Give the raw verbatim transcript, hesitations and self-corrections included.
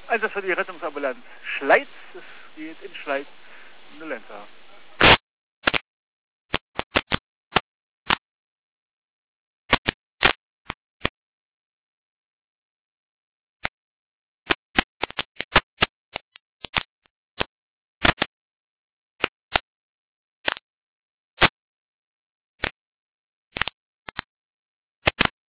Einsatz für die Rettungsambulanz Schleiz. Es geht in Schleiz eine Lenker.